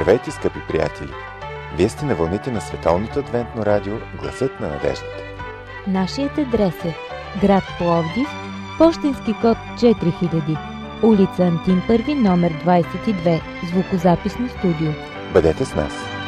Здравейте, скъпи приятели! Вие сте на вълните на Световното адвентно радио Гласът на надеждата. Нашият адрес е град Пловдив, пощенски код 4000, улица Антим Първи, номер 22, звукозаписно студио. Бъдете с нас!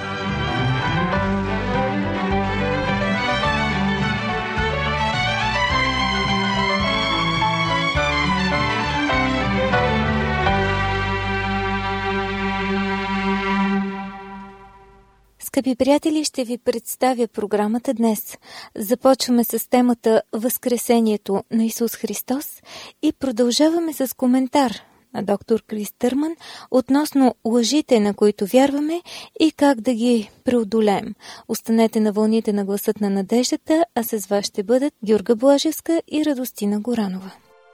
Скъпи приятели, ще ви представя програмата днес. Започваме с темата Възкресението на Исус Христос и продължаваме с коментар на доктор Крис Търман относно лъжите, на които вярваме и как да ги преодолеем. Останете на вълните на Гласът на надеждата, а с вас ще бъдат Георга Блажевска и Радостина Горанова.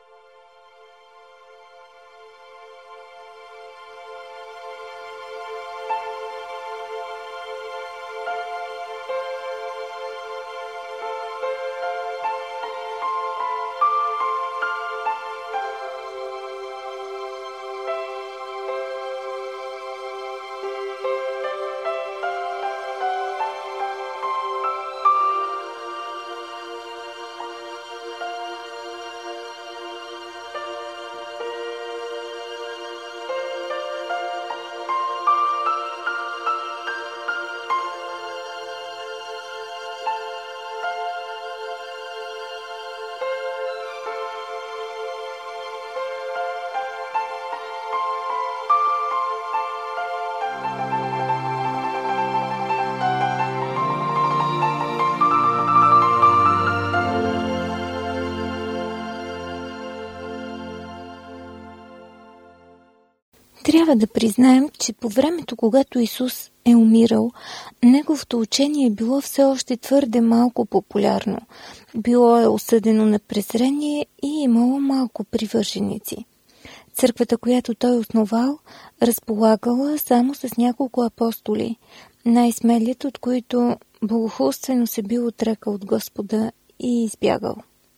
Трябва да признаем, че по времето, когато Исус е умирал, неговото учение е било все още твърде малко популярно. Било е осъдено на презрение и имало малко привърженици. Църквата, която той основал, разполагала само с няколко апостоли, най-смелият от които богохулствено се бил отрекал от Господа и избягал.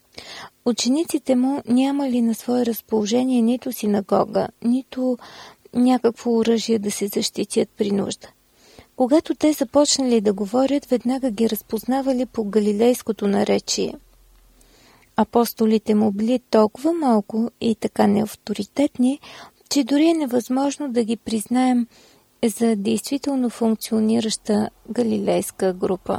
Учениците му нямали на свое разположение нито синагога, нито някакво оръжие да се защитят при нужда. Когато те започнали да говорят, веднага ги разпознавали по галилейското наречие. Апостолите му били толкова малко и така неавторитетни, че дори е невъзможно да ги признаем за действително функционираща галилейска група.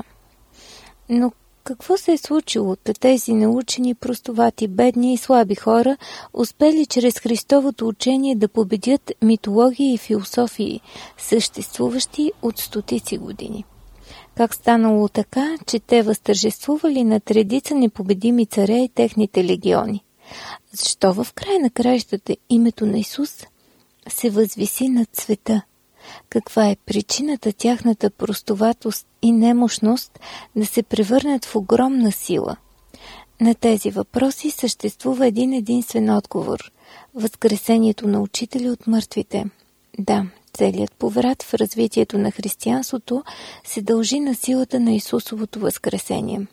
Но какво се е случило? Тези научени, простовати, бедни и слаби хора успели чрез Христовото учение да победят митологии и философии, съществуващи от стотици години. Как станало така, че те възтържествували над редица непобедими царе и техните легиони? Защо в края на краищата името на Исус се възвиси над света? Каква е причината тяхната простоватост и немощност да се превърнат в огромна сила? На тези въпроси съществува един единствен отговор – възкресението на учители от мъртвите. Да, целият поврат в развитието на християнството се дължи на силата на Исусовото възкресение.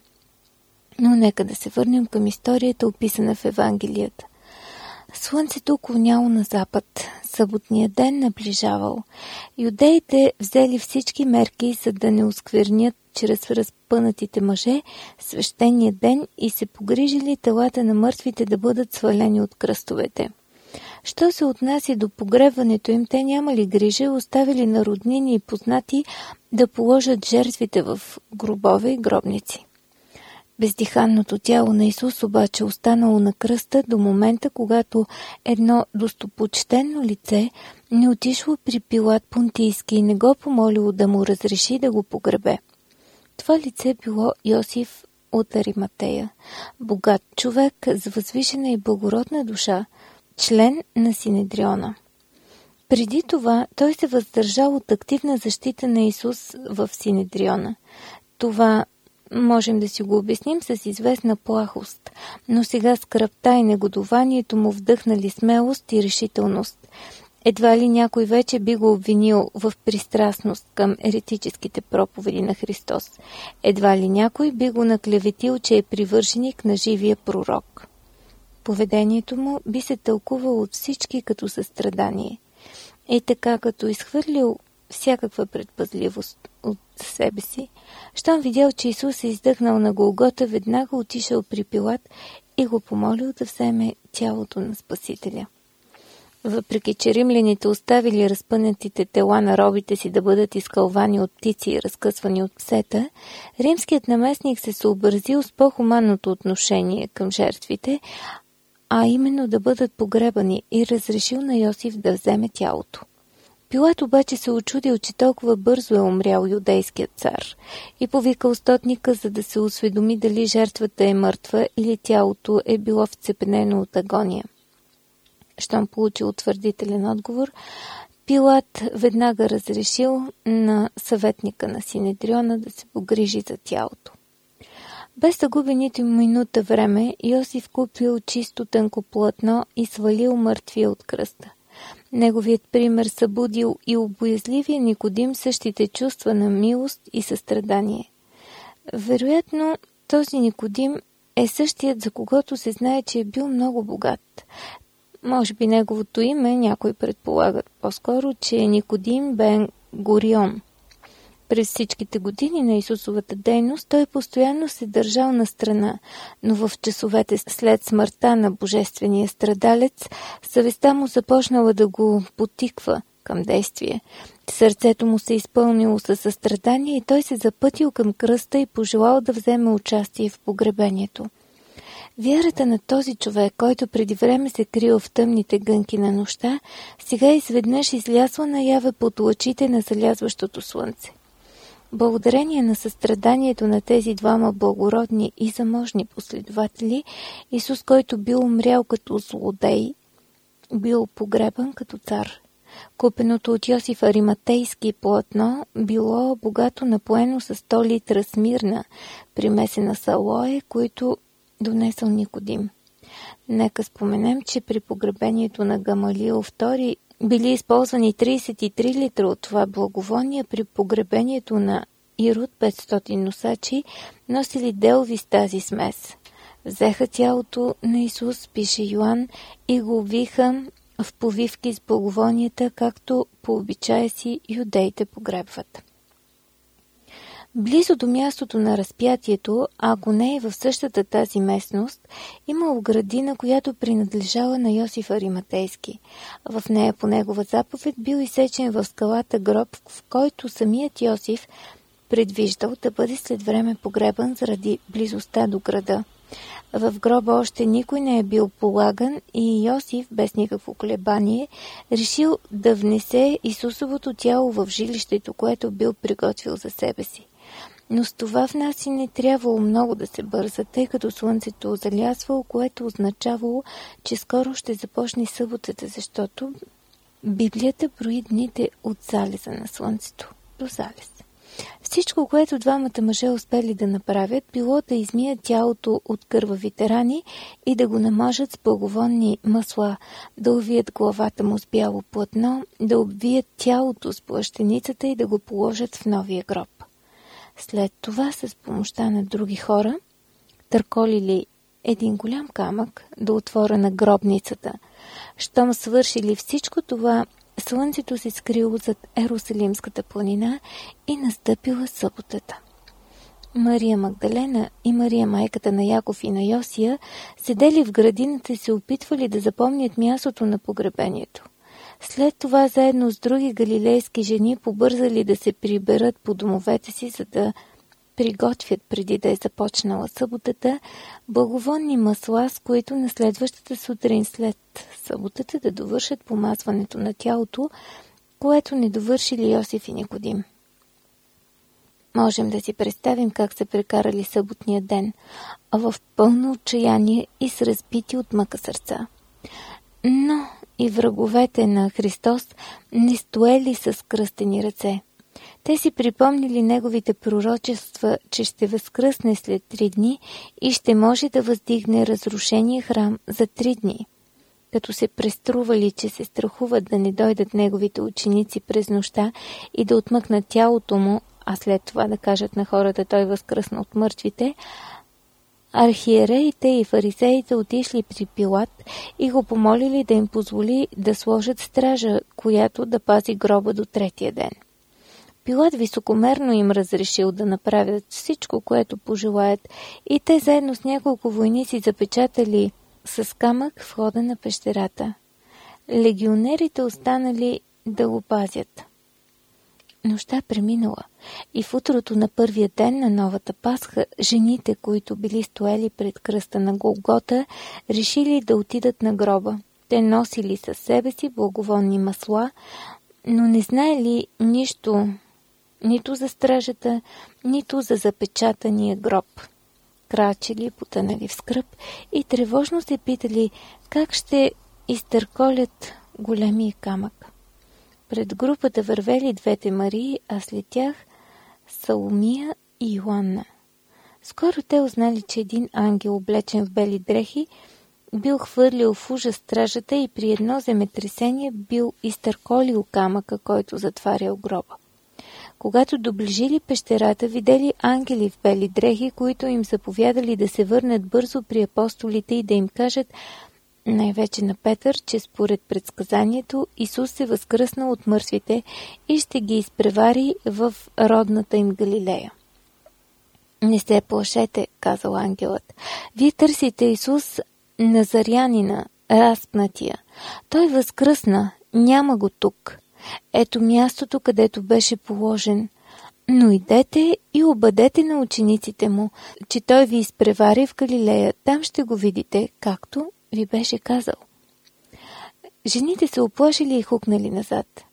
Но нека да се върнем към историята, описана в Евангелията. Слънцето клоняло на запад, съботният ден наближавал. Юдеите взели всички мерки, за да не осквернят чрез разпънатите мъже свещения ден и се погрижили телата на мъртвите да бъдат свалени от кръстовете. Що се отнася до погребването им, те нямали грижа и оставили на роднини и познати да положат жертвите в гробове и гробници. Бездиханното тяло на Исус обаче останало на кръста до момента, когато едно достопочтено лице не отишло при Пилат Понтийски и не го помолило да му разреши да го погребе. Това лице било Йосиф от Ариматея, богат човек с възвишена и благородна душа, член на Синедриона. Преди това той се въздържал от активна защита на Исус в Синедриона. Това можем да си го обясним с известна плахост, но сега скръбта и негодованието му вдъхнали смелост и решителност. Едва ли някой вече би го обвинил в пристрастност към еретическите проповеди на Христос. Едва ли някой би го наклеветил, че е привърженик на живия пророк. Поведението му би се тълкувало от всички като състрадание. И така, като изхвърлил всякаква предпазливост от себе си. Щом видял, че Исус е издъхнал на Голгота, веднага отишъл при Пилат и го помолил да вземе тялото на Спасителя. Въпреки че римляните оставили разпънатите тела на робите си да бъдат изкълвани от птици и разкъсвани от псета, римският наместник се съобразил с по-хуманното отношение към жертвите, а именно да бъдат погребани, и разрешил на Йосиф да вземе тялото. Пилат обаче се очудил, че толкова бързо е умрял юдейският цар, и повикал стотника, за да се осведоми дали жертвата е мъртва или тялото е било вцепенено от агония. Щом получил утвърдителен отговор, Пилат веднага разрешил на съветника на Синедриона да се погрижи за тялото. Без да губи нито минута време, Йосиф купил чисто тънко платно и свалил мъртвия от кръста. Неговият пример събудил и у боязливия Никодим същите чувства на милост и състрадание. Вероятно, този Никодим е същият, за когото се знае, че е бил много богат. Може би неговото име някои предполагат по-скоро, че е Никодим бен Горион. През всичките години на Исусовата дейност той постоянно се държал на страна, но в часовете след смъртта на божествения страдалец, съвестта му започнала да го потиква към действие. Сърцето му се изпълнило със състрадание и той се запътил към кръста и пожелал да вземе участие в погребението. Вярата на този човек, който преди време се крил в тъмните гънки на нощта, сега изведнъж излязла наяве под лъчите на залязващото слънце. Благодарение на състраданието на тези двама благородни и заможни последователи, Исус, който бил умрял като злодей, бил погребан като цар. Купеното от Йосиф Ариматейски платно било богато напоено с 100 литра смирна, примесена с алое, които донесъл Никодим. Нека споменем, че при погребението на Гамалиил II били използвани 33 литра от това благовоние, при погребението на Ирод 500 носачи носили делви с тази смес. Взеха тялото на Исус, пише Йоан, и го обвиха в повивки с благовонията, както по обичая си юдеите погребват. Близо до мястото на разпятието, а ако не и в същата тази местност, имало градина, която принадлежала на Йосиф Ариматейски. В нея по негова заповед бил изсечен в скалата гроб, в който самият Йосиф предвиждал да бъде след време погребан заради близостта до града. В гроба още никой не е бил полаган и Йосиф, без никакво колебание, решил да внесе Исусовото тяло в жилището, което бил приготвил за себе си. Но с това внасяне трябвало много да се бърза, тъй като слънцето залязвало, което означавало, че скоро ще започне съботата, защото Библията брои дните от залеза на слънцето до залез. Всичко, което двамата мъже успели да направят, било да измият тялото от кървавите рани и да го намажат с благовонни масла, да увият главата му с бяло платно, да обвият тялото с плащеницата и да го положат в новия гроб. След това, с помощта на други хора, търколили един голям камък до отвора на гробницата. Щом свършили всичко това, слънцето се скрило зад Ерусалимската планина и настъпила съботата. Мария Магдалена и Мария, майката на Яков и на Йосия, седели в градината и се опитвали да запомнят мястото на погребението. След това, заедно с други галилейски жени, побързали да се приберат по домовете си, за да приготвят преди да е започнала съботата благовонни масла, с които на следващата сутрин след съботата да довършат помазването на тялото, което не довършили Йосиф и Никодим. Можем да си представим как са прекарали съботния ден, а в пълно отчаяние и с разбити от мъка сърца. Но и враговете на Христос не стоели с кръстени ръце. Те си припомнили неговите пророчества, че ще възкръсне след 3 дни и ще може да въздигне разрушения храм за 3 дни. Като се престрували, че се страхуват да не дойдат неговите ученици през нощта и да отмъкнат тялото му, а след това да кажат на хората той възкръсна от мъртвите, архиереите и фарисеите отишли при Пилат и го помолили да им позволи да сложат стража, която да пази гроба до 3-тия ден. Пилат високомерно им разрешил да направят всичко, което пожелаят, и те заедно с няколко войници запечатали с камък входа на пещерата. Легионерите останали да го пазят. Нощта преминала и в утрото на първия ден на новата Пасха, жените, които били стояли пред кръста на Голгота, решили да отидат на гроба. Те носили със себе си благовонни масла, но не знаели нищо нито за стражата, нито за запечатания гроб. Крачели, потънали в скръб и тревожно се питали как ще изтърколят големия камък. Пред групата вървели двете Марии, а след тях Саломия и Йоанна. Скоро те узнали, че един ангел, облечен в бели дрехи, бил хвърлил в ужас стражата и при едно земетресение бил изтърколил камъка, който затварял гроба. Когато доближили пещерата, видели ангели в бели дрехи, които им заповядали да се върнат бързо при апостолите и да им кажат, най-вече на Петър, че според предсказанието Исус се възкръснал от мъртвите и ще ги изпревари в родната им Галилея. Не се плашете, казал ангелът. Вие търсите Исус Назарянина, разпнатия. Той възкръсна, няма го тук. Ето мястото, където беше положен. Но идете и обадете на учениците му, че той ви изпревари в Галилея. Там ще го видите, както ви беше казал. Жените се оплашили и хукнали назад.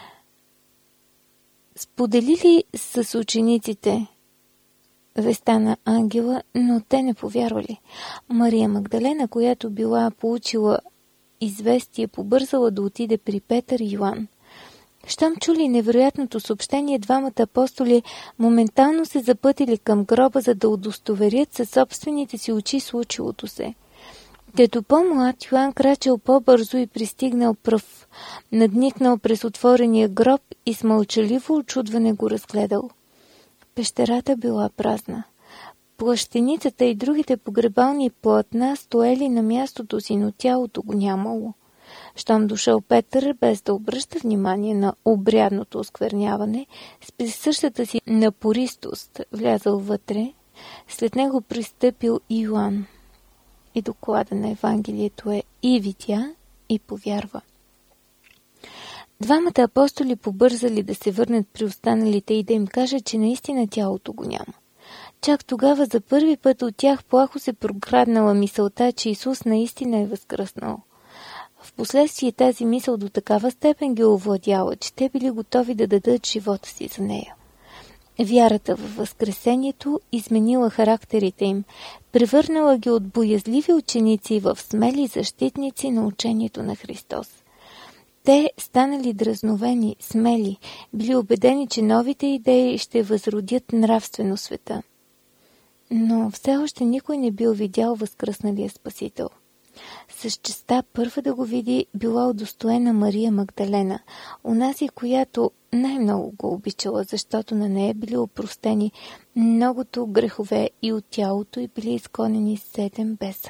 Споделили с учениците веста на ангела, но те не повярвали. Мария Магдалена, която била получила известие, побързала да отиде при Петър и Йоан. Щом чули невероятното съобщение, двамата апостоли моментално се запътили към гроба, за да удостоверят със собствените си очи случилото се. Дето по-млад, Йоан крачал по-бързо и пристигнал пръв, надникнал през отворения гроб и с мълчаливо очудване го разгледал. Пещерата била празна. Плащеницата и другите погребални платна стоели на мястото си, но тялото го нямало. Щом дошъл Петър, без да обръща внимание на обрядното оскверняване, с присъщата си напористост влязъл вътре, след него пристъпил и Йоан. И доклада на Евангелието е и видя, и повярва. Двамата апостоли побързали да се върнат при останалите и да им кажат, че наистина тялото го няма. Чак тогава за първи път от тях плахо се прокраднала мисълта, че Исус наистина е възкръснал. Впоследствие тази мисъл до такава степен ги овладяла, че те били готови да дадат живота си за нея. Вярата във възкресението изменила характерите им, превърнала ги от боязливи ученици в смели защитници на учението на Христос. Те станали дразновени, смели, били убедени, че новите идеи ще възродят нравствено света. Но все още никой не бил видял възкръсналия Спасител. С честа първа да го види била удостоена Мария Магдалена, онази, която най-много го обичала, защото на нея били опростени многото грехове и от тялото й били изгонени 7 беса.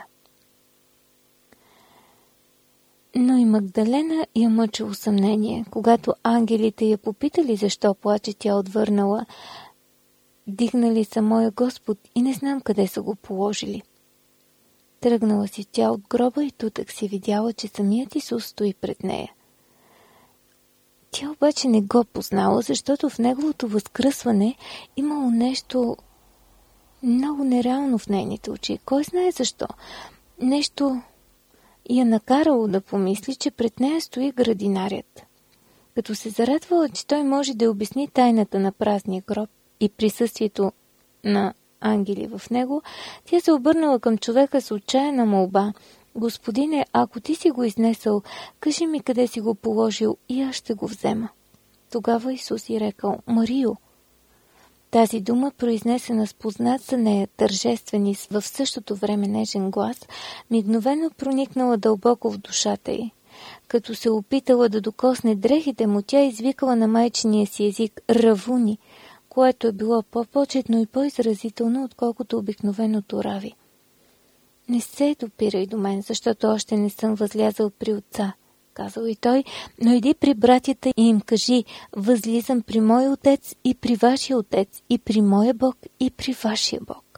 Но и Магдалена я мъчило съмнение. Когато ангелите я попитали защо плаче, тя отвърнала: дигнали са моя Господ и не знам къде са го положили. Тръгнала си тя от гроба и тутък си видяла, че самият Исус стои пред нея. Тя обаче не го познала, защото в неговото възкръсване имало нещо много нереално в нейните очи. Кой знае защо? Нещо я накарало да помисли, че пред нея стои градинарят. Като се зарадвала, че той може да обясни тайната на празния гроб и присъствието на ангели в него, тя се обърнала към човека с отчаяна молба: Господине, ако ти си го изнесъл, кажи ми къде си го положил и аз ще го взема. Тогава Исус й рекал: Марио. Тази дума, произнесена с познат за нея тържествен и в същото време нежен глас, мигновено проникнала дълбоко в душата й. Като се опитала да докосне дрехите му, тя извикала на майчиния си език Равуни, което е било по-почетно и по-изразително, отколкото обикновеното Рави. Не се допирай до мен, защото още не съм възлязал при отца, казал и той, но иди при братята и им кажи: възлизам при мой отец и при вашия отец, и при моя Бог и при вашия Бог.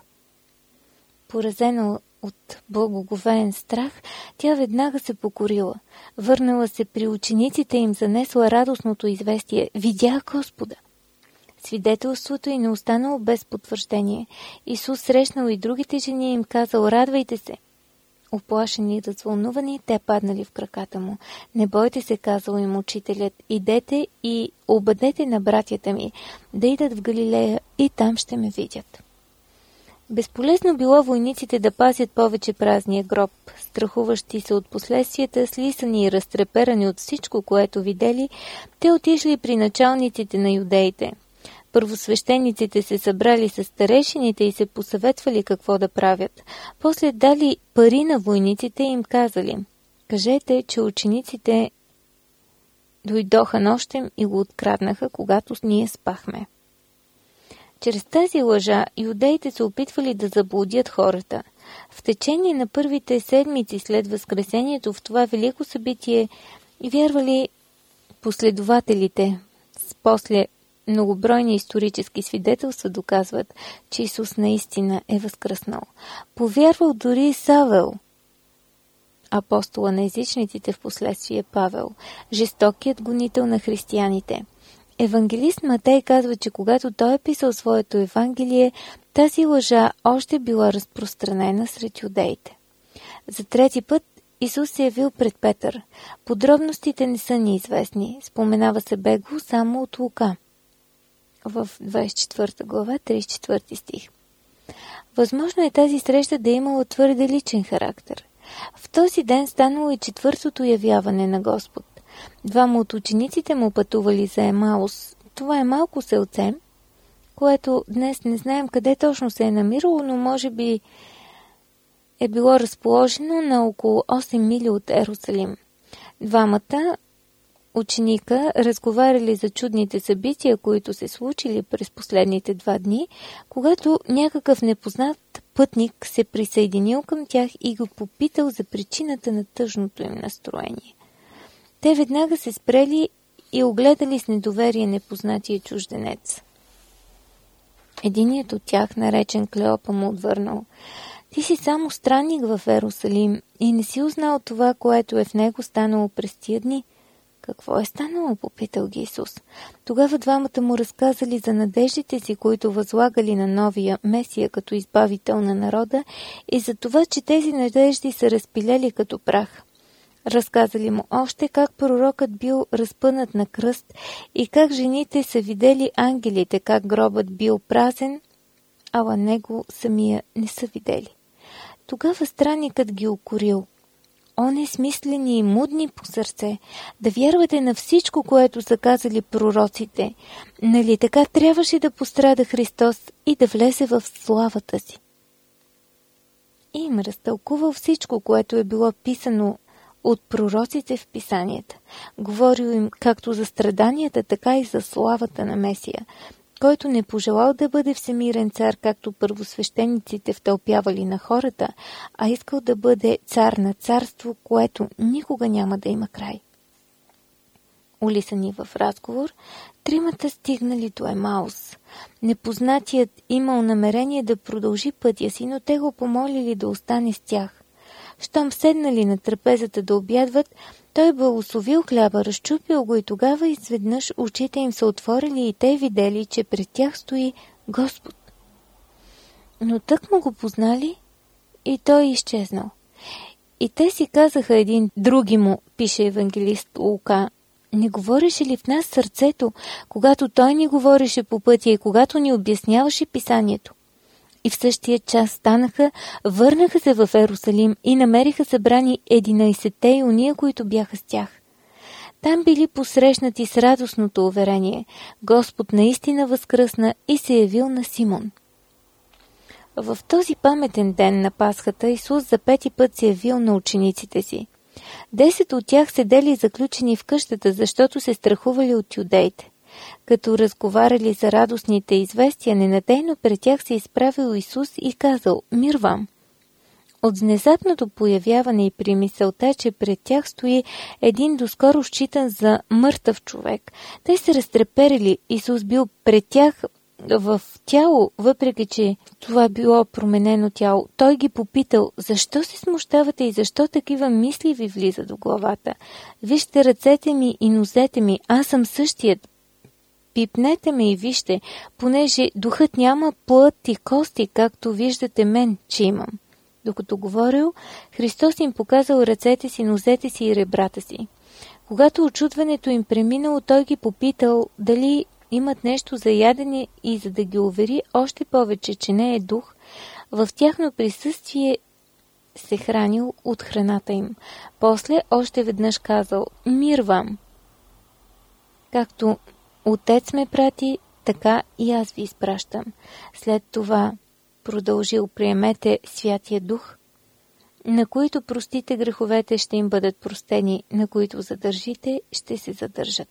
Поразена от благоговеен страх, тя веднага се покорила. Върнала се при учениците и им занесла радостното известие: видях Господа. Свидетелството й не останало без потвърждение. Исус срещнал и другите жени и им казал: радвайте се. Оплашени и развълнувани, те паднали в краката му. Не бойте се, казал им учителят, идете и обадете на братята ми да идат в Галилея и там ще ме видят. Безполезно било войниците да пазят повече празния гроб, страхуващи се от последствията, слисани и разтреперани от всичко, което видели, те отишли при началниците на юдеите. Първосвещениците се събрали с старейшините и се посъветвали какво да правят. После дали пари на войниците и им казали: кажете, че учениците дойдоха нощем и го откраднаха, когато ние спахме. Чрез тази лъжа юдеите се опитвали да заблудят хората. В течение на първите седмици след Възкресението в това велико събитие вярвали последователите. После многобройни исторически свидетелства доказват, че Исус наистина е възкръснал. Повярвал дори и Савел, апостола на езичниците, в последствие Павел, жестокият гонител на християните. Евангелист Матей казва, че когато той е писал своето Евангелие, тази лъжа още била разпространена сред юдеите. За трети път Исус се явил пред Петър. Подробностите не са ни известни. Споменава се бегло само от Лука в 24 глава, 34 стих. Възможно е тази среща да е имала твърде личен характер. В този ден станало и четвъртото явяване на Господ. Двама от учениците му пътували за Емаус. Това е малко селце, което днес не знаем къде точно се е намирало, но може би е било разположено на около 8 мили от Ерусалим. Двамата ученика разговаряли за чудните събития, които се случили през последните 2 дни, когато някакъв непознат пътник се присъединил към тях и го попитал за причината на тъжното им настроение. Те веднага се спрели и огледали с недоверие непознатия чужденец. Единият от тях, наречен Клеопа, му отвърнал: ти си само странник в Ерусалим и не си узнал това, което е в него станало през тия дни. Какво е станало? Попитал ги Исус. Тогава двамата му разказали за надеждите си, които възлагали на новия Месия като избавител на народа, и за това, че тези надежди са разпилели като прах. Разказали му още как пророкът бил разпънат на кръст и как жените са видели ангелите, как гробът бил празен, ала него самия не са видели. Тогава странникът ги укорил: о, несмислени и мудни по сърце, да вярвате на всичко, което са казали пророците. Нали така трябваше да пострада Христос и да влезе в славата си? И им разтълкувал всичко, което е било писано от пророците в писанията. Говорил им както за страданията, така и за славата на Месия, който не пожелал да бъде всемирен цар, както първосвещениците втълпявали на хората, а искал да бъде цар на царство, което никога няма да има край. Улисани в разговор, тримата стигнали до Емаус. Непознатият имал намерение да продължи пътя си, но те го помолили да остане с тях. Щом седнали на трапезата да обядват, той благословил хляба, разчупил го и тогава изведнъж очите им се отворили и те видели, че пред тях стои Господ. Но тък му го познали и той изчезнал. И те си казаха един други му, пише евангелист Лука: не говореше ли в нас сърцето, когато той ни говореше по пътя и когато ни обясняваше писанието? И в същия час станаха, върнаха се в Ерусалим и намериха събрани 11-те и уния, които бяха с тях. Там били посрещнати с радостното уверение: Господ наистина възкръсна и се явил на Симон. В този паметен ден на Пасхата Исус за 5-ти път се явил на учениците си. 10 от тях седели заключени в къщата, защото се страхували от юдеите. Като разговаряли за радостните известия, ненадейно пред тях се изправил Исус и казал: мир вам! От внезапното появяване и при мисълта, че пред тях стои един доскоро считан за мъртъв човек, те се разтреперили. Исус бил пред тях в тяло, въпреки че това било променено тяло. Той ги попитал: защо се смущавате и защо такива мисли ви влиза до главата? Вижте ръцете ми и нозете ми, аз съм същият. Пипнете ме и вижте, понеже духът няма плът и кости, както виждате мен, че имам. Докато говорил, Христос им показал ръцете си, нозете си и ребрата си. Когато очудването им преминало, той ги попитал дали имат нещо за ядене и за да ги увери още повече, че не е дух, в тяхно присъствие се хранил от храната им. После още веднъж казал: мир вам! Както Отец ме прати, така и аз ви изпращам. След това продължил: приемете Святия Дух. На които простите греховете, ще им бъдат простени, на които задържите, ще се задържат.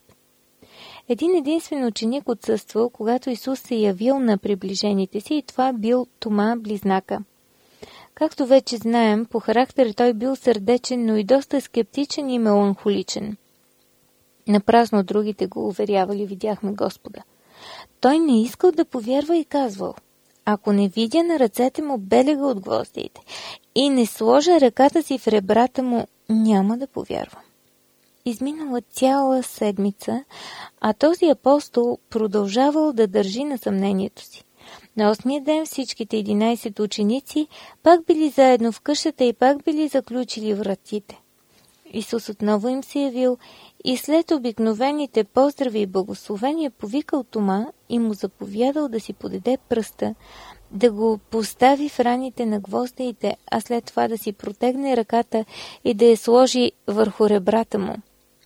Един единствен ученик отсъствал, когато Исус се явил на приближените си, и това бил Тома, близнака. Както вече знаем, по характер той бил сърдечен, но и доста скептичен и меланхоличен. Напразно другите го уверявали: видяхме Господа. Той не искал да повярва и казвал: ако не видя на ръцете му белега от гвоздиите и не сложа ръката си в ребрата му, няма да повярвам. Изминала цяла седмица, а този апостол продължавал да държи на съмнението си. На 8-я ден всичките 11 ученици пак били заедно в къщата и пак били заключили вратите. Исус отново им се явил и след обикновените поздрави и благословения повикал Тома и му заповядал да си подаде пръста, да го постави в раните на гвоздеите, а след това да си протегне ръката и да я сложи върху ребрата му.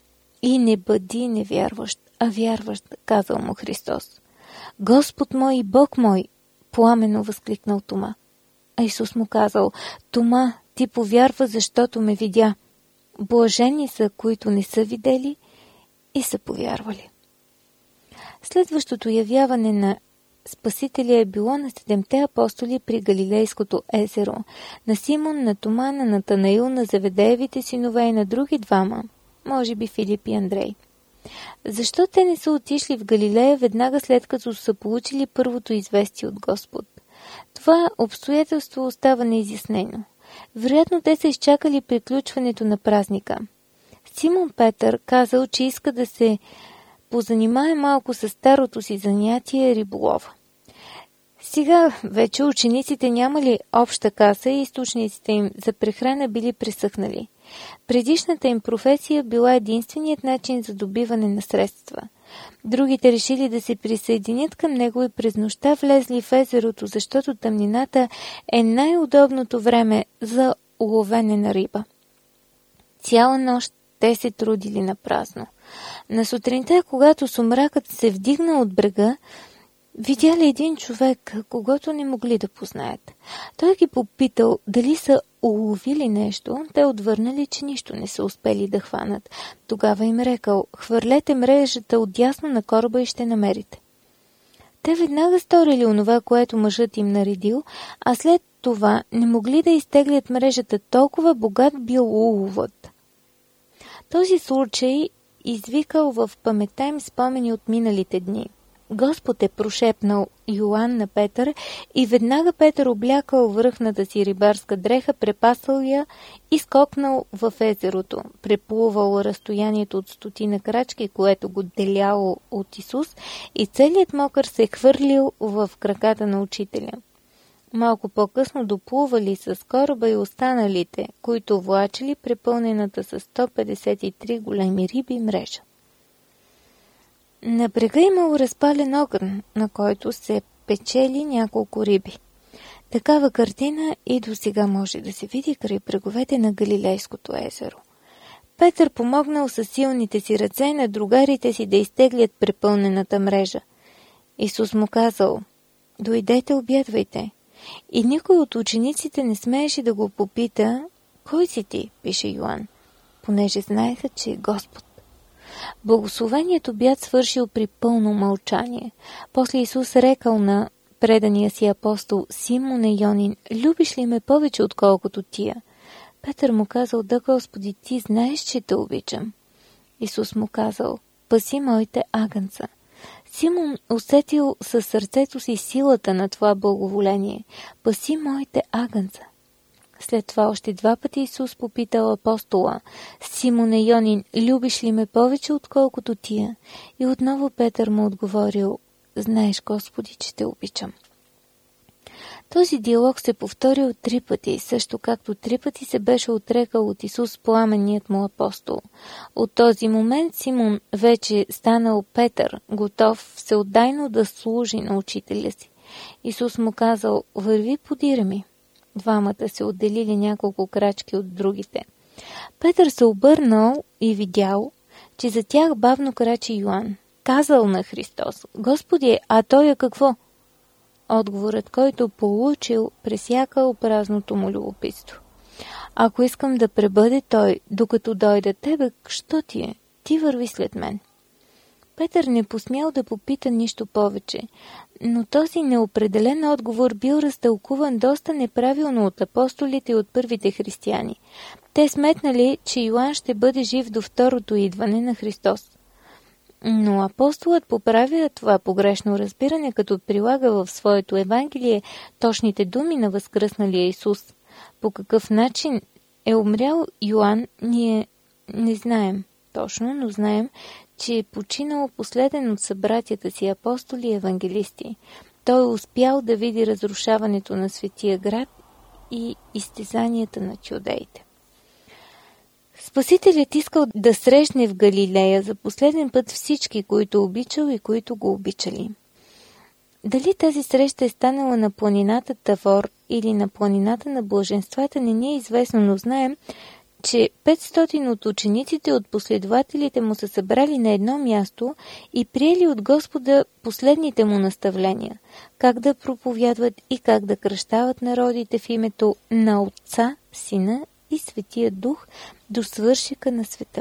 И не бъди невярващ, а вярващ, казал му Христос. Господ мой и Бог мой, пламенно възкликнал Тома. А Исус му казал: Тома, ти повярва, защото ме видя. Блажени са, които не са видели и са повярвали. Следващото явяване на Спасителя е било на 7-те апостоли при Галилейското езеро, на Симон, на Тома, на Натанаил, на Заведеевите синове и на други двама, може би Филип и Андрей. Защо те не са отишли в Галилея веднага след като са получили първото известие от Господ? Това обстоятелство остава неизяснено. Вероятно те са изчакали приключването на празника. Симон Петър казал, че иска да се позанимае малко с старото си занятие риболова. Сега вече учениците нямали обща каса и източниците им за прехрана били пресъхнали. Предишната им професия била единственият начин за добиване на средства. Другите решили да се присъединят към него и през нощта влезли в езерото, защото тъмнината е най-удобното време за ловене на риба. Цяла нощ те се трудили на празно. На сутринта, когато сумракът се вдигна от брега, видяли един човек, когото не могли да познаят. Той ги попитал дали са уловили нещо, те отвърнали, че нищо не са успели да хванат. Тогава им рекал: хвърлете мрежата отдясно на кораба и ще намерите. Те веднага сторили онова, което мъжът им наредил, а след това не могли да изтеглят мрежата, толкова богат бил уловът. Този случай извикал в паметта им спомени от миналите дни. Господ е прошепнал Йоан на Петър и веднага Петър облякал връхната си рибарска дреха, препасал я и скокнал в езерото. Преплувал разстоянието от 100 крачки, което го деляло от Исус, и целият мокър се хвърлил в краката на учителя. Малко по-късно доплували с кораба и останалите, които влачили препълнената с 153 големи риби мрежа. На брега имал разпален огън, на който се печели няколко риби. Такава картина и до сега може да се види край бреговете на Галилейското езеро. Петър помогнал със силните си ръце на другарите си да изтеглят препълнената мрежа. Исус му казал: дойдете, обядвайте. И никой от учениците не смееше да го попита: кой си ти, пише Йоан, понеже знаеха, че е Господ. Благословеният обяд свършил при пълно мълчание. После Исус рекал на предания си апостол: Симоне Йонин, любиш ли ме повече отколкото тия? Петър му казал: да, Господи, ти знаеш, че те обичам. Исус му казал: паси моите агънца. Симон усетил със сърцето си силата на това благоволение: паси моите агънца. След това още 2 пъти Исус попитал апостола: Симоне Йонин, любиш ли ме повече отколкото тия? И отново Петър му отговорил: знаеш, Господи, че те обичам. Този диалог се повторил 3 пъти, също както 3 пъти се беше отрекал от Исус пламенният му апостол. От този момент Симон вече станал Петър, готов всеотдайно да служи на учителя си. Исус му казал: върви подире ми. 2 се отделили няколко крачки от другите. Петър се обърнал и видял, че за тях бавно крачи Йоан. Казал на Христос: Господи, а той какво? Отговорът, който получил, пресякал празното му любопитство. Ако искам да пребъде той, докато дойде тебе, що ти е? Ти върви след мен. Петър не посмял да попита нищо повече, но този неопределен отговор бил разтълкуван доста неправилно от апостолите и от първите християни. Те сметнали, че Йоан ще бъде жив до второто идване на Христос. Но апостолът поправя това погрешно разбиране, като прилага в своето Евангелие точните думи на възкръсналия Исус. По какъв начин е умрял Йоан, ние не знаем точно, но знаем, че е починал последен от събратята си апостоли и евангелисти. Той успял да види разрушаването на Светия град и изтезанията на юдеите. Спасителят искал да срещне в Галилея за последен път всички, които обичал и които го обичали. Дали тази среща е станала на планината Тавор или на планината на блаженствата, не ни е известно, но знаем, че 500 от учениците от последователите му са събрали на едно място и приели от Господа последните му наставления, как да проповядват и как да кръщават народите в името на Отца, Сина и Светия Дух до свършека на света.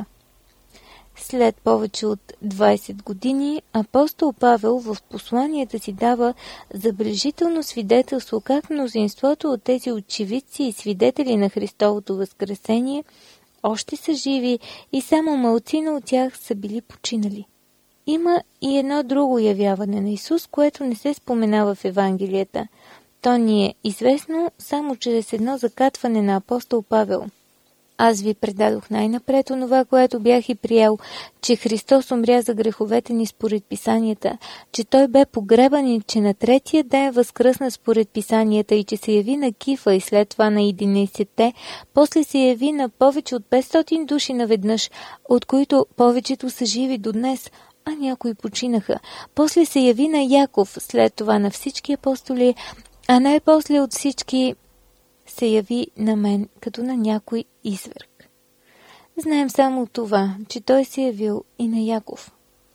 След повече от 20 години апостол Павел в посланията си дава забележително свидетелство как мнозинството от тези очевидци и свидетели на Христовото възкресение още са живи и само малцина от тях са били починали. Има и едно друго явяване на Исус, което не се споменава в Евангелията. То ни е известно само чрез едно закатване на апостол Павел. Аз ви предадох най-напред онова, което бях и приел, че Христос умря за греховете ни според писанията, че Той бе погребан и че на 3-тия ден възкръсна според писанията и че се яви на Кифа и след това на 11-те, после се яви на повече от 500 души наведнъж, от които повечето са живи до днес, а някои починаха. После се яви на Яков, след това на всички апостоли, а най-после от всички се яви на мен, като на някой изверг. Знаем само това, че той се явил и на Яков.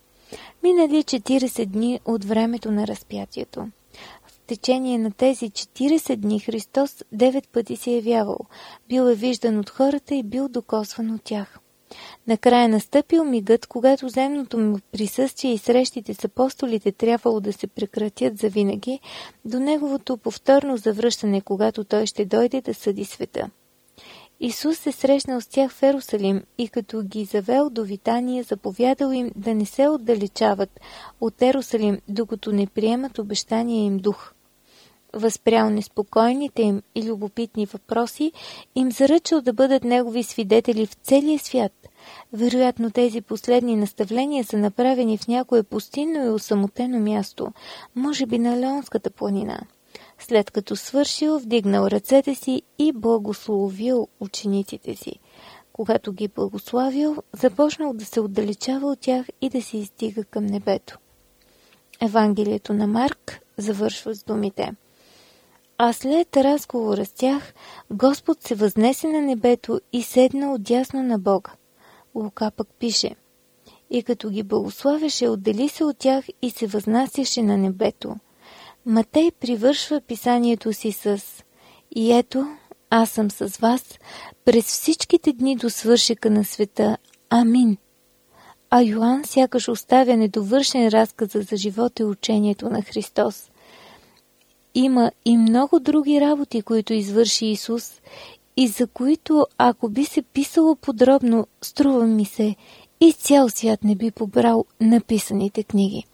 Минали 40 дни от времето на разпятието. В течение на тези 40 дни Христос 9 пъти се явявал, бил е виждан от хората и бил докосван от тях. Накрая настъпил мигът, когато земното му присъствие и срещите с апостолите трябвало да се прекратят завинаги до неговото повторно завръщане, когато той ще дойде да съди света. Исус се срещнал с тях в Ерусалим и като ги завел до Витания, заповядал им да не се отдалечават от Ерусалим, докато не приемат обещания им дух. Възпрял неспокойните им и любопитни въпроси, им заръчал да бъдат негови свидетели в целия свят. Вероятно тези последни наставления са направени в някое пустинно и осамотено място, може би на Леонската планина. След като свършил, вдигнал ръцете си и благословил учениците си. Когато ги благославил, започнал да се отдалечава от тях и да се издига към небето. Евангелието на Марк завършва с думите: а след разговора с тях, Господ се възнесе на небето и седна отдясно на Бога. Лука пък пише: и като ги благославяше, отдели се от тях и се възнасяше на небето. Матей привършва писанието си с: и ето, аз съм с вас през всичките дни до свършека на света. Амин. А Йоан сякаш оставя недовършен разказа за живота и учението на Христос. има и много други работи, които извърши Исус и за които, ако би се писало подробно, струва ми се, и цял свят не би побрал написаните книги.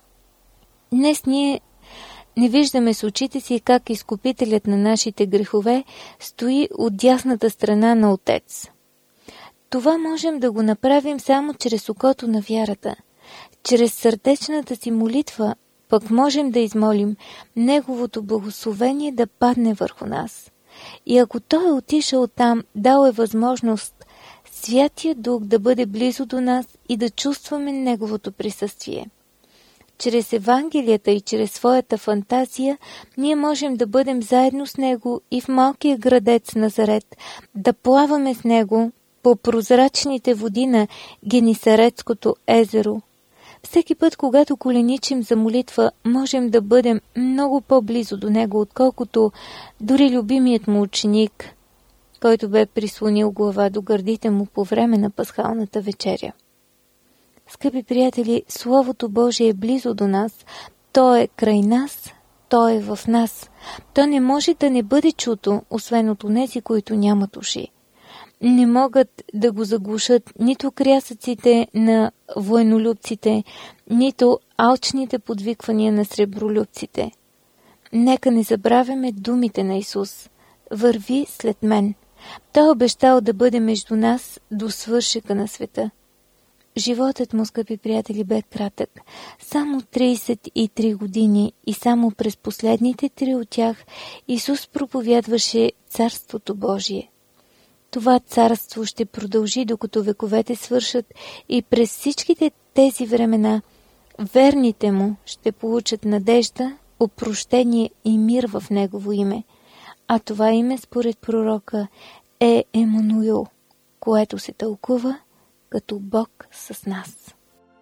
Днес ние не виждаме с очите си как изкупителят на нашите грехове стои от дясната страна на Отец. Това можем да го направим само чрез окото на вярата. Чрез сърдечната си молитва пък можем да измолим Неговото благословение да падне върху нас. И ако Той е отишъл там, дал е възможност Святия Дух да бъде близо до нас и да чувстваме Неговото присъствие. Чрез Евангелията и чрез своята фантазия ние можем да бъдем заедно с Него и в малкия градец Назарет, да плаваме с Него по прозрачните води на Генисаретското езеро. Всеки път, когато коленичим за молитва, можем да бъдем много по-близо до Него, отколкото дори любимият му ученик, който бе прислонил глава до гърдите му по време на пасхалната вечеря. Скъпи приятели, Словото Божие е близо до нас, то е край нас, то е в нас. То не може да не бъде чуто, освен от онези, които нямат уши. Не могат да го заглушат нито крясъците на военолюбците, нито алчните подвиквания на сребролюбците. Нека не забравяме думите на Исус. Върви след мен. Той обещал да бъде между нас до свършека на света. Животът му, скъпи приятели, бе кратък. Само 33 години и само през последните 3 от тях Исус проповядваше Царството Божие. Това царство ще продължи, докато вековете свършат и през всичките тези времена верните му ще получат надежда, опрощение и мир в Негово име. А това име, според пророка, е Емануил, което се тълкува като Бог с нас.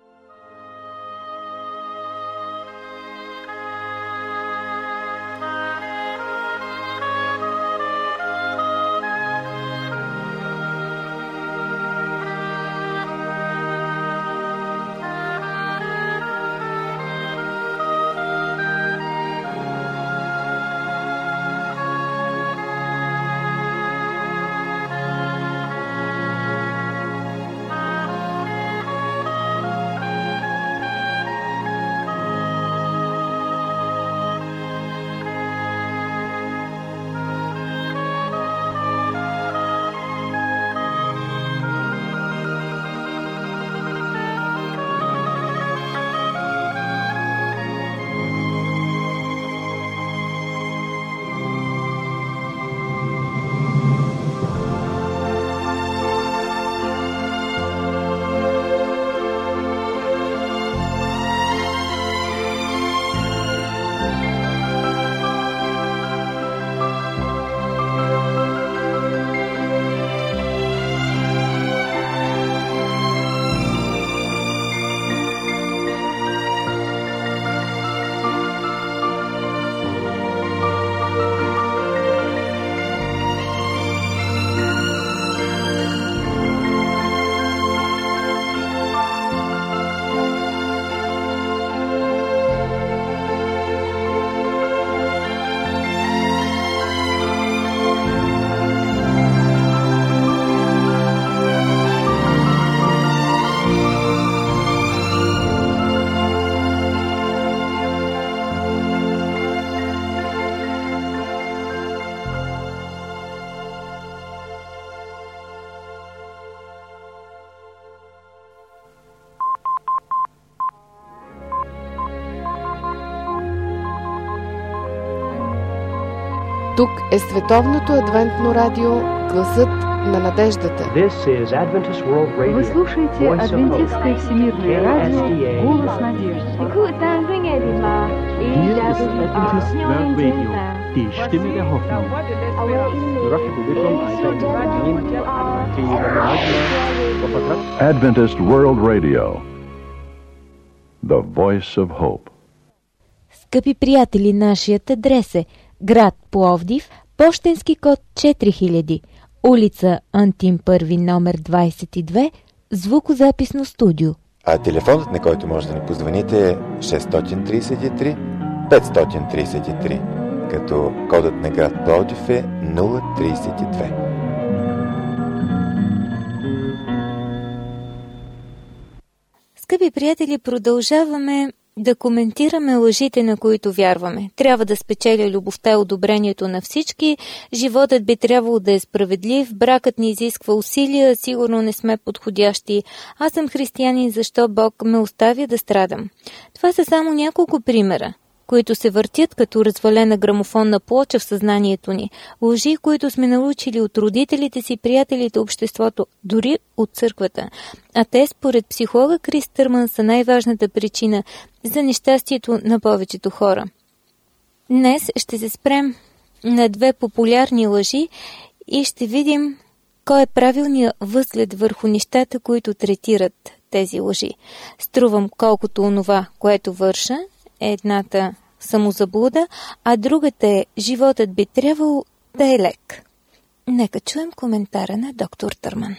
Тук е Световното адвентно радио, гласът на надеждата. Вы слушаете Адвентистское всемирное радио, голос надежды. Adventist World Radio, the voice of hope. Скъпи приятели, нашият адрес е град Пловдив, пощенски код 4000, улица Антим Първи, номер 22, звукозаписно студио. А телефонът, на който може да ни позвоните, е 633 533. като кодът на град Пловдив е 032. Скъпи приятели, продължаваме да коментираме лъжите, на които вярваме. Трябва да спечеля любовта и одобрението на всички, животът би трябвало да е справедлив, бракът ни изисква усилия, сигурно не сме подходящи. Аз съм християнин, защо Бог ме оставя да страдам? Това са само няколко примера, които се въртят като развалена грамофонна плоча в съзнанието ни. Лъжи, които сме научили от родителите си, приятелите, обществото, дори от църквата. А те, според психолога Крис Търман, са най-важната причина за нещастието на повечето хора. Днес ще се спрем на две популярни лъжи и ще видим кой е правилният възглед върху нещата, които третират тези лъжи. Струвам колкото онова, което върша, е едната самозаблуда, а другата е животът би трябвало да е лек. Нека чуем коментара на доктор Търман.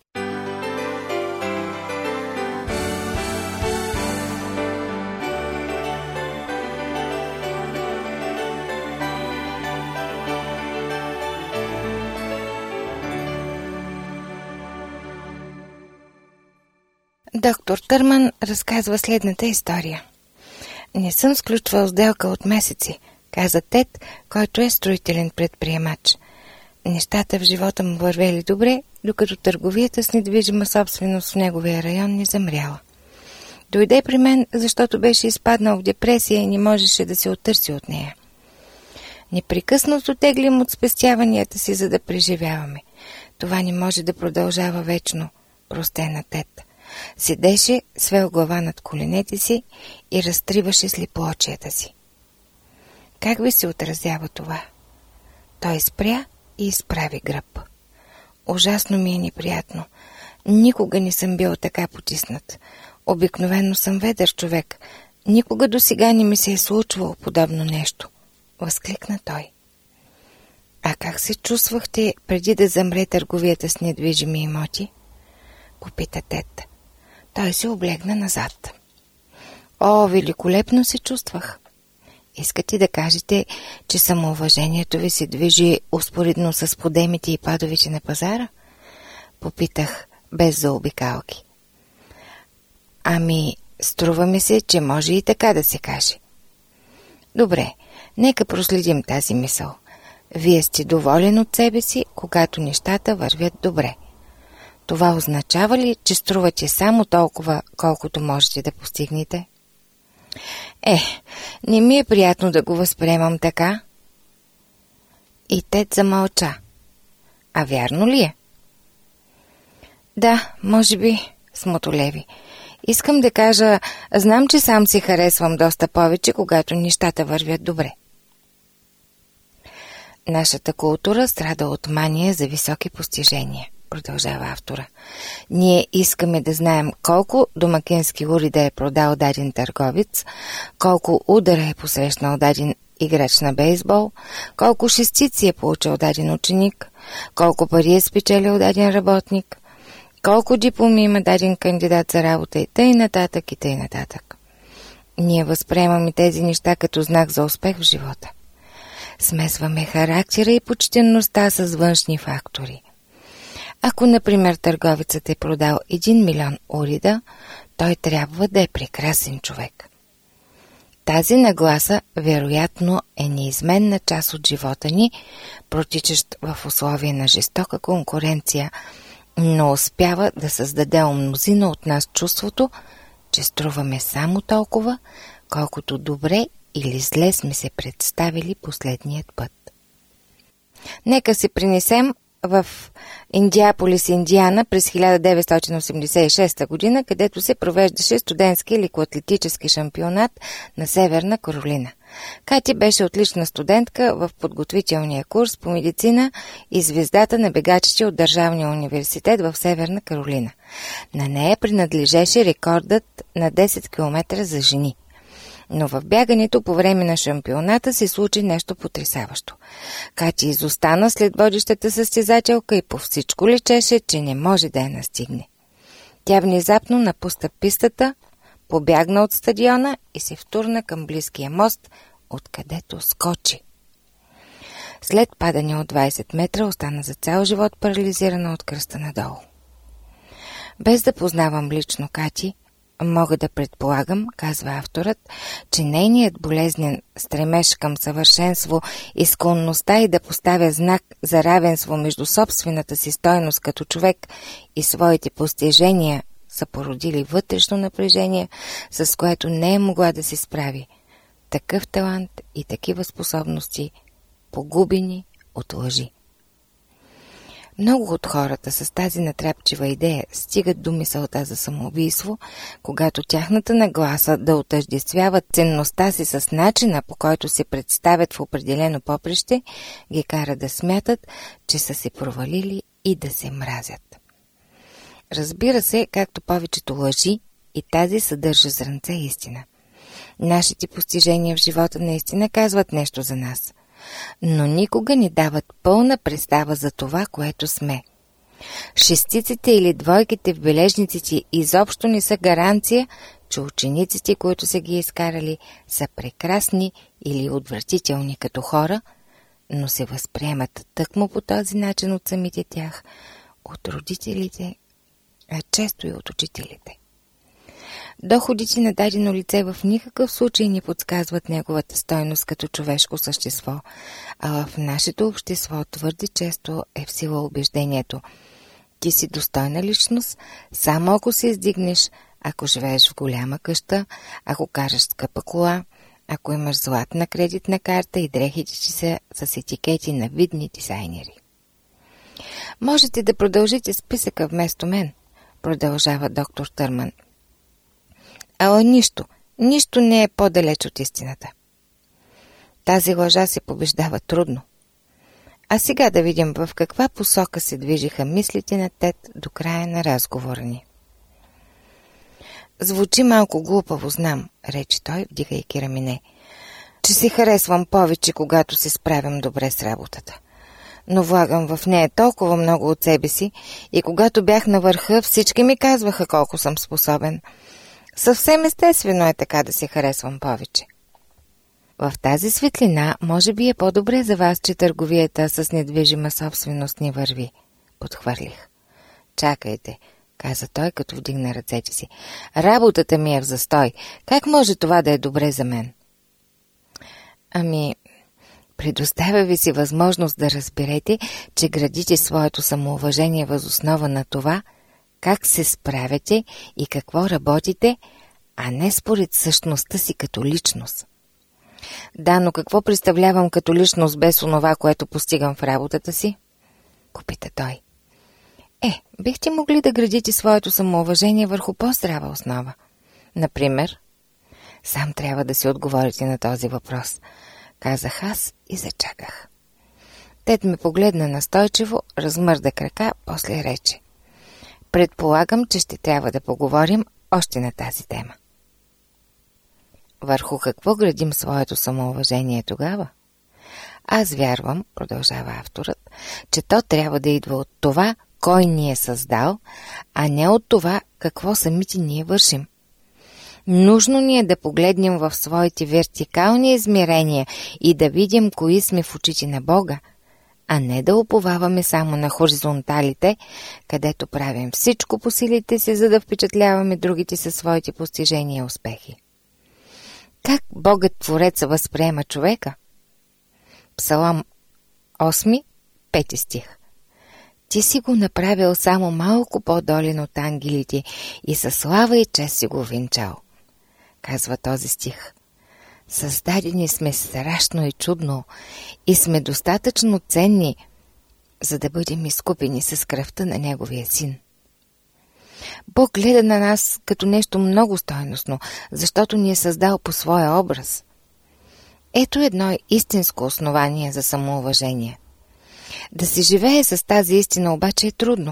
Доктор Търман разказва следната история. Не съм сключвал сделка от месеци, каза Тед, който е строителен предприемач. Нещата в живота му вървели добре, докато търговията с недвижима собственост в неговия район не замряла. Дойде при мен, защото беше изпаднал в депресия и не можеше да се оттърси от нея. Непрекъснато теглим от спестяванията си, за да преживяваме. Това не може да продължава вечно, простена Тед. Седеше, свел глава над коленете си и разтриваше слепоочията си. Как ви се отразява това? Той спря и изправи гръб. Ужасно ми е неприятно. Никога не съм бил така потиснат. Обикновено съм ведър човек. Никога досега не ми се е случвало подобно нещо. Възкликна той. А как се чувствахте преди да замре търговията с недвижими имоти? Попита Тед. Той се облегна назад. О, великолепно се чувствах. Искате да кажете, че самоуважението ви се движи успоредно с подемите и падовите на пазара? Попитах, без заобикалки. Ами, струва ми се, че може и така да се каже. Добре, нека проследим тази мисъл. Вие сте доволен от себе си, когато нещата вървят добре. Това означава ли, че струвате само толкова, колкото можете да постигнете? Не ми е приятно да го възприемам така. И Тед замълча. А вярно ли е? Да, може би, смотолеви. Искам да кажа, знам, че сам си харесвам доста повече, когато нещата вървят добре. Нашата култура страда от мания за високи постижения, продължава автора. Ние искаме да знаем колко домакински уреда е продал даден търговец, колко удара е посрещнал даден играч на бейсбол, колко шестици е получил даден ученик, колко пари е спечелил даден работник, колко дипломи има даден кандидат за работа и тъй нататък и тъй нататък. Ние възприемаме тези неща като знак за успех в живота. Смесваме характера и почтенността с външни фактори. Ако, например, търговецът е продал 1 милион уреда, той трябва да е прекрасен човек. Тази нагласа, вероятно, е неизменна част от живота ни, протичащ в условия на жестока конкуренция, но успява да създаде у мнозина от нас чувството, че струваме само толкова, колкото добре или зле сме се представили последният път. Нека се принесем в Индиаполис, Индиана през 1986 година, където се провеждаше студентски лекоатлетически шампионат на Северна Каролина. Кати беше отлична студентка в подготвителния курс по медицина и звездата на бегачите от Държавния университет в Северна Каролина. На нея принадлежеше рекордът на 10 км за жени. Но в бягането по време на шампионата се случи нещо потресаващо. Кати изостана след водещата състезателка и по всичко личеше, че не може да я настигне. Тя внезапно напуста пистата, побягна от стадиона и се втурна към близкия мост, откъдето скочи. След падане от 20 метра остана за цял живот парализирана от кръста надолу. Без да познавам лично Кати, мога да предполагам, казва авторът, че нейният болезнен стремеж към съвършенство и склонността и да поставя знак за равенство между собствената си стойност като човек и своите постижения са породили вътрешно напрежение, с което не е могла да се справи. Такъв талант и такива способности, погубени от лъжи. Много от хората с тази натрапчива идея стигат до мисълта за самоубийство, когато тяхната нагласа да отъждествяват ценността си с начина, по който се представят в определено поприще, ги кара да смятат, че са се провалили и да се мразят. Разбира се, както повечето лъжи, и тази съдържа зрънце истина. Нашите постижения в живота наистина казват нещо за нас, но никога не дават пълна представа за това, което сме. Шестиците или двойките в бележниците изобщо не са гаранция, че учениците, които са ги изкарали, са прекрасни или отвратителни като хора, но се възприемат тъкмо по този начин от самите тях, от родителите, а често и от учителите. Доходите на дадено лице в никакъв случай не подсказват неговата стойност като човешко същество, а в нашето общество твърде често е в сила убеждението: ти си достойна личност, само ако се издигнеш, ако живееш в голяма къща, ако караш скъпа кола, ако имаш златна кредитна карта и дрехите си са с етикети на видни дизайнери. Можете да продължите списъка вместо мен, продължава доктор Търман. Ала нищо не е по-далеч от истината. Тази лъжа се побеждава трудно. А сега да видим в каква посока се движиха мислите на Тед до края на разговора ни. Звучи малко глупаво, знам, рече той, вдигайки рамене, че се харесвам повече, когато се справям добре с работата. Но влагам в нея толкова много от себе си и когато бях на върха, всички ми казваха колко съм способен. Съвсем естествено е така да се харесвам повече. В тази светлина може би е по-добре за вас, че търговията с недвижима собственост не върви, подхвърлих. Чакайте, каза той, като вдигна ръцете си. Работата ми е в застой. Как може това да е добре за мен? Предоставя ви си възможност да разберете, че градите своето самоуважение въз основа на това, как се справяте и какво работите, а не според същността си като личност. Да, но какво представлявам като личност без онова, което постигам в работата си? Попита той. Бихте могли да градите своето самоуважение върху по-здрава основа. Например, сам трябва да си отговорите на този въпрос, казах аз и зачаках. Тед ме погледна настойчиво, размърда крака, после рече. Предполагам, че ще трябва да поговорим още на тази тема. Върху какво градим своето самоуважение тогава? Аз вярвам, продължава авторът, че то трябва да идва от това, кой ни е създал, а не от това, какво самите ние вършим. Нужно ни е да погледнем в своите вертикални измерения и да видим кои сме в очите на Бога, а не да уповаваме само на хоризонталите, където правим всичко по силите си, за да впечатляваме другите със своите постижения и успехи. Как Богът Творец възприема човека? Псалом 8, 5 стих. Ти си го направил само малко по-долен от ангелите и със слава и чест си го венчал, казва този стих. Създадени сме страшно и чудно и сме достатъчно ценни, за да бъдем изкупени с кръвта на Неговия Син. Бог гледа на нас като нещо много стойностно, защото ни е създал по своя образ. Ето едно истинско основание за самоуважение. Да се живее с тази истина обаче е трудно.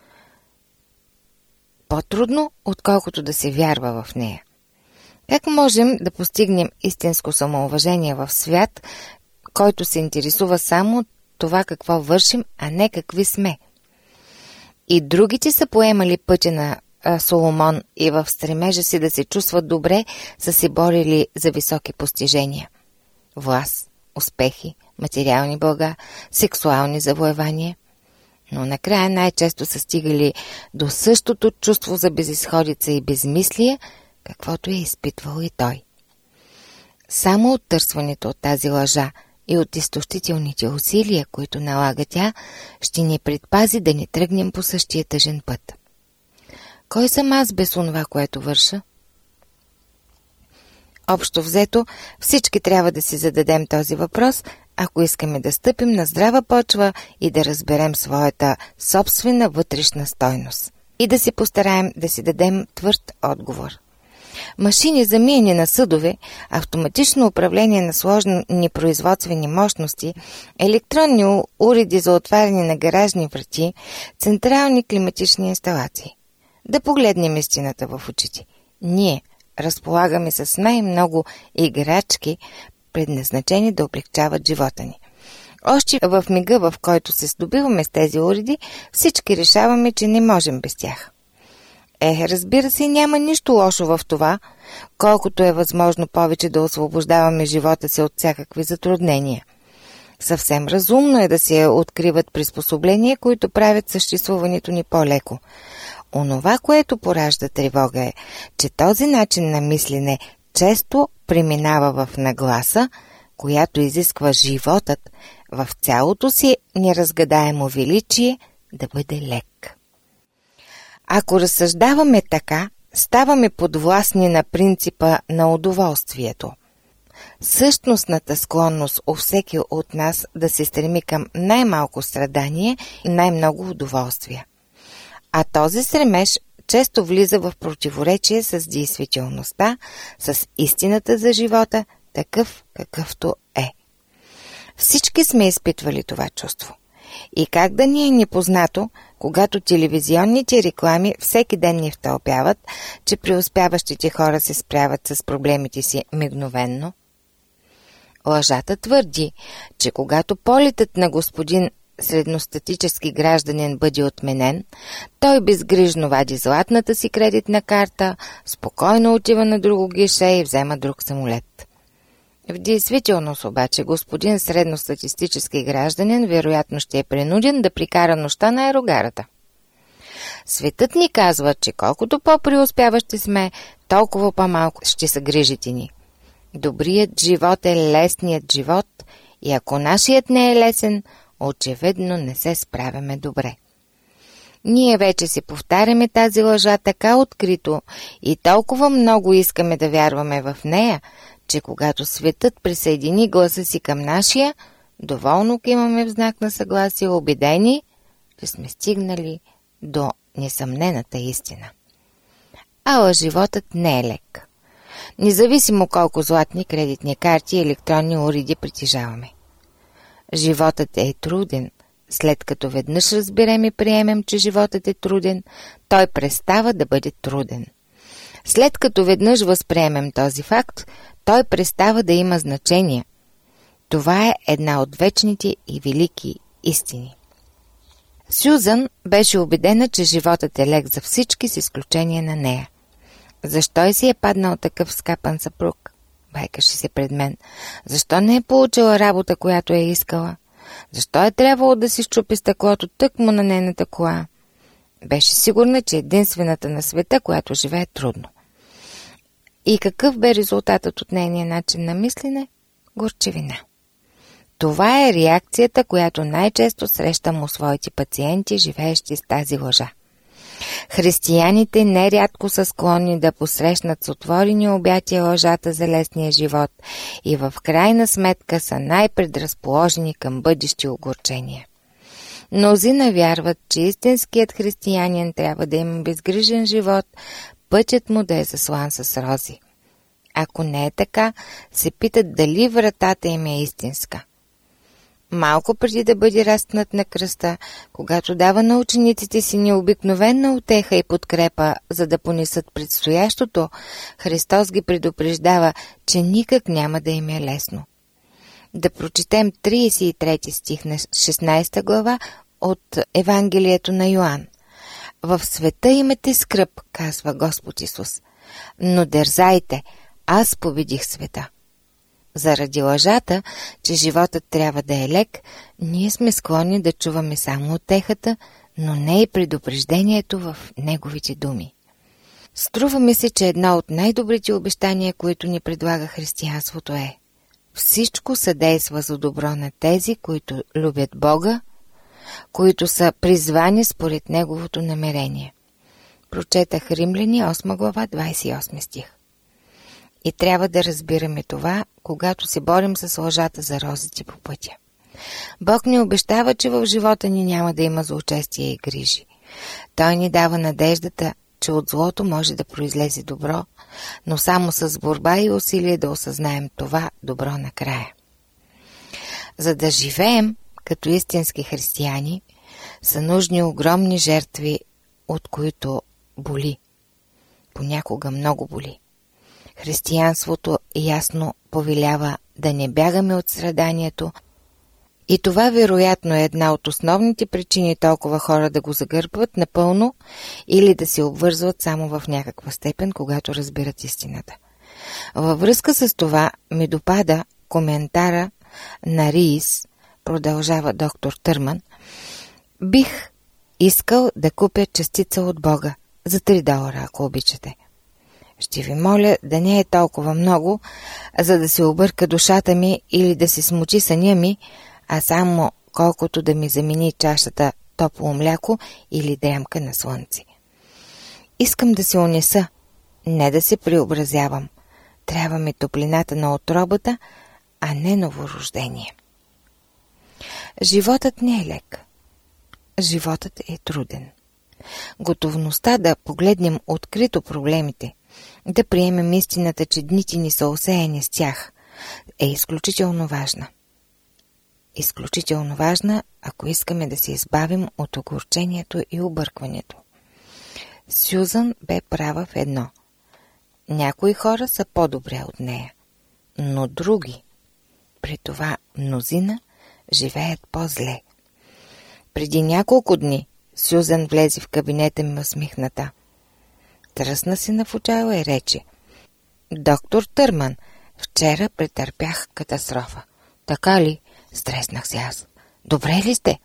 По-трудно, отколкото да се вярва в нея. Как можем да постигнем истинско самоуважение в свят, който се интересува само от това какво вършим, а не какви сме? И другите са поемали пътя на Соломон и в стремежа си да се чувстват добре са се борили за високи постижения. Власт, успехи, материални блага, сексуални завоевания. Но накрая най-често са стигали до същото чувство за безизходица и безмислие, каквото е изпитвал и той. Само оттърсването от тази лъжа и от изтощителните усилия, които налага тя, ще ни предпази да не тръгнем по същия тъжен път. Кой съм аз без онова, което върша? Общо взето, всички трябва да си зададем този въпрос, ако искаме да стъпим на здрава почва и да разберем своята собствена вътрешна стойност. И да се постараем да си дадем твърд отговор. Машини за миене на съдове, автоматично управление на сложни производствени мощности, електронни уреди за отваряне на гаражни врати, централни климатични инсталации. Да погледнем истината в очите. Ние разполагаме с най-много играчки, предназначени да облегчават живота ни. Още в мига, в който се здобиваме с тези уреди, всички решаваме, че не можем без тях. Разбира се, няма нищо лошо в това, колкото е възможно повече да освобождаваме живота си от всякакви затруднения. Съвсем разумно е да се откриват приспособления, които правят съществуването ни по-леко. Онова, което поражда тревога е, че този начин на мислене често преминава в нагласа, която изисква животът в цялото си неразгадаемо величие да бъде лек. Ако разсъждаваме така, ставаме подвластни на принципа на удоволствието. Същностната склонност у всеки от нас да се стреми към най-малко страдание и най-много удоволствие. А този стремеж често влиза в противоречие с действителността, с истината за живота, такъв какъвто е. Всички сме изпитвали това чувство. И как да ни е непознато, когато телевизионните реклами всеки ден ни втълпяват, че преуспяващите хора се справят с проблемите си мигновенно? Лъжата твърди, че когато полетът на господин средностатически гражданин бъде отменен, той безгрижно вади златната си кредитна карта, спокойно отива на друго гише и взема друг самолет. В действителност обаче господин средностатистически гражданин вероятно ще е принуден да прикара нощта на аерогарата. Светът ни казва, че колкото по-преуспяващи сме, толкова по-малко ще са грижите ни. Добрият живот е лесният живот и ако нашият не е лесен, очевидно не се справяме добре. Ние вече си повтаряме тази лъжа така открито и толкова много искаме да вярваме в нея, че когато светът присъедини гласа си към нашия, доволно кимаме в знак на съгласие, убедени, че сме стигнали до несъмнената истина. Ала животът не е лек. Независимо колко златни кредитни карти и електронни уреди притежаваме. Животът е труден. След като веднъж разберем и приемем, че животът е труден, той престава да бъде труден. След като веднъж възприемем този факт, той престава да има значение. Това е една от вечните и велики истини. Сюзан беше убедена, че животът е лек за всички с изключение на нея. Защо си е паднал такъв скапан съпруг? Байкаше се пред мен. Защо не е получила работа, която е искала? Защо е трябвало да си счупи стъклото тъкмо на нейната кола? Беше сигурна, че единствената на света, която живее трудно. И какъв бе резултатът от нейния начин на мислене? Горчевина. Това е реакцията, която най-често срещам у своите пациенти, живеещи с тази лъжа. Християните нерядко са склонни да посрещнат с отворени обятия лъжата за лесния живот и в крайна сметка са най-предразположени към бъдещи огорчения. Мнозина вярват, че истинският християнин трябва да има безгрижен живот, пътят му да е заслан с рози. Ако не е така, се питат дали вратата им е истинска. Малко преди да бъде разпнат на кръста, когато дава на учениците си необикновена утеха и подкрепа, за да понесат предстоящото, Христос ги предупреждава, че никак няма да им е лесно. Да прочетем 33 стих на 16 глава от Евангелието на Йоан. В света имате скръб, казва Господ Исус, но дързайте, аз победих света. заради лъжата, че животът трябва да е лек, ние сме склонни да чуваме само утехата, но не и предупреждението в неговите думи. Струва ми се, че едно от най-добрите обещания, които ни предлага християнството е: всичко съдейства за добро на тези, които любят Бога, които са призвани според Неговото намерение. Прочетах Римляни 8 глава 28 стих. И трябва да разбираме това, когато се борим с лъжата за розите по пътя. Бог ни обещава, че в живота ни няма да има злочестие и грижи. Той ни дава надеждата, че от злото може да произлезе добро, но само с борба и усилие да осъзнаем това добро накрая. За да живеем като истински християни, са нужни огромни жертви, от които боли. Понякога много боли. Християнството ясно повелява да не бягаме от страданието, и това вероятно е една от основните причини толкова хора да го загърбват напълно или да се обвързват само в някаква степен, когато разбират истината. Във връзка с това ми допада коментара на Риис, продължава доктор Търман: бих искал да купя частица от Бога за $3, ако обичате. Ще ви моля да не е толкова много, за да се обърка душата ми или да се смучи съня ми, а само колкото да ми замени чашата топло мляко или дрямка на слънце. Искам да се унеса, не да се преобразявам. Трябва ми топлината на отробата, а не новорождение. Животът не е лек. Животът е труден. Готовността да погледнем открито проблемите, да приемем истината, че дните ни са осеяни с тях, е изключително важна. Изключително важна, ако искаме да се избавим от огорчението и объркването. Сюзан бе права в едно. Някои хора са по-добре от нея, но други, при това мнозина, живеят по-зле. Преди няколко дни Сюзан влезе в кабинета ми усмихната. Тръсна се на фуджайла и рече: доктор Търман, вчера претърпях катастрофа. Така ли? Стреснах се аз. Добре ли сте?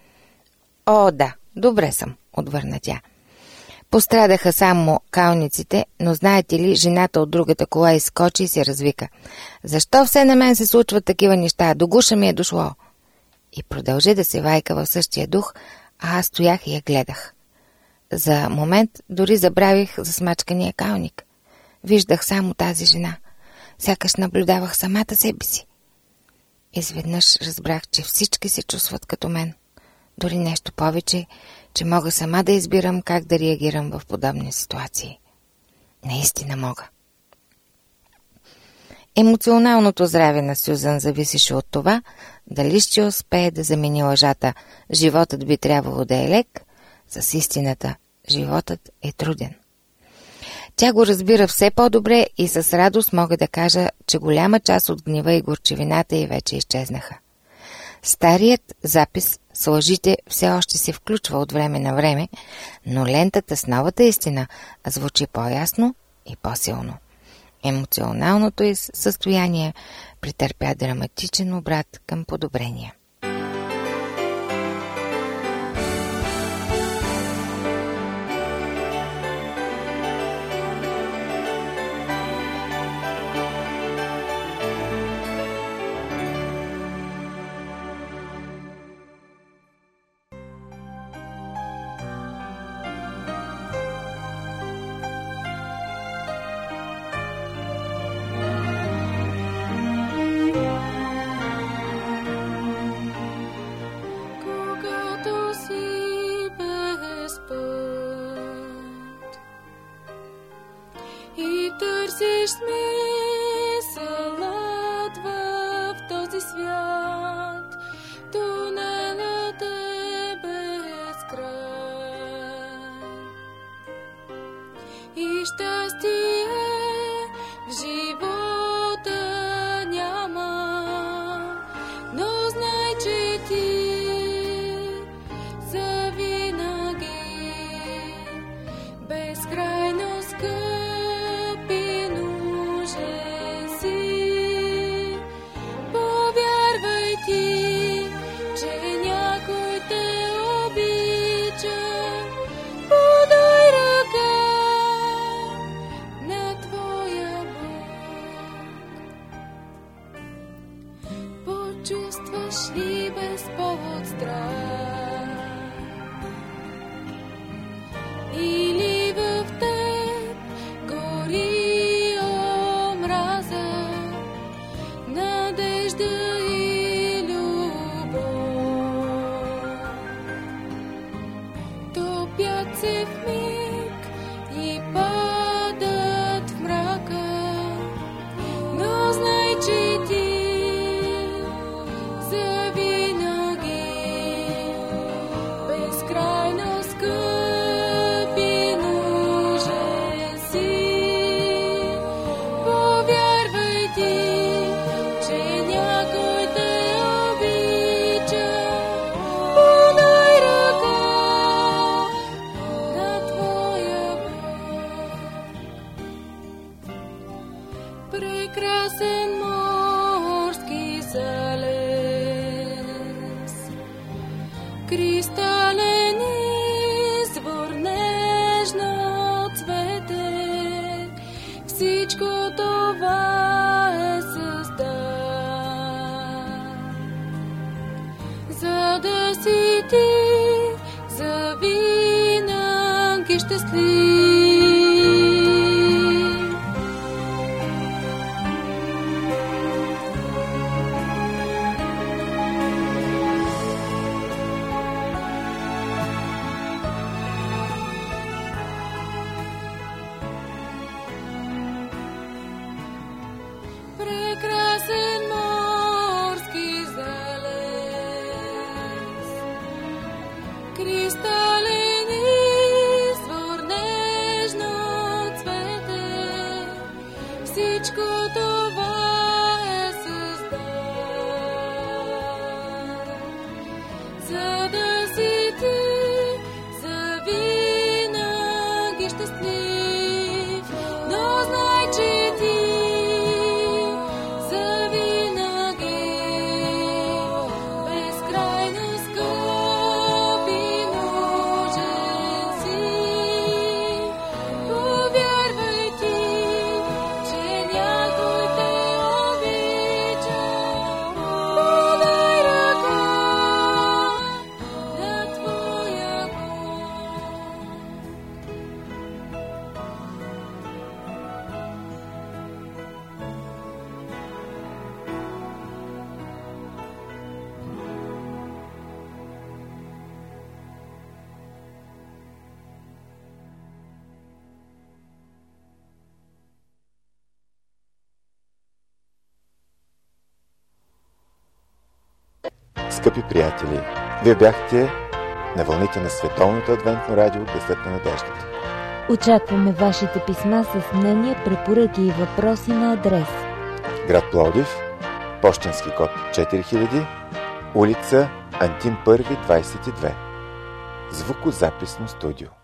О, да, добре съм, отвърна тя. Пострадаха само калниците, но знаете ли, жената от другата кола изскочи и се развика: защо все на мен се случват такива неща? До гуша ми е дошло. И продължи да се вайка в същия дух, а аз стоях и я гледах. За момент дори забравих за смачкания калник. Виждах само тази жена. Сякаш наблюдавах самата себе си. Изведнъж разбрах, че всички се чувстват като мен. Дори нещо повече, че мога сама да избирам как да реагирам в подобни ситуации. Наистина мога. Емоционалното здраве на Сюзан зависеше от това, дали ще успее да замени лъжата «Животът би трябвало да е лек» с истината «Животът е труден». Тя го разбира все по-добре и с радост мога да кажа, че голяма част от гнева и горчевината й вече изчезнаха. Старият запис с лъжите все още се включва от време на време, но лентата с новата истина звучи по-ясно и по-силно. Емоционалното й състояние претърпя драматичен обрат към подобрение. Скъпи приятели, вие бяхте на вълните на Световното адвентно радио Гласът на надеждата. Очакваме вашите писма с мнения, препоръки и въпроси на адрес: град Пловдив, пощенски код 4000, улица Антим 1, 22, звукозаписно студио.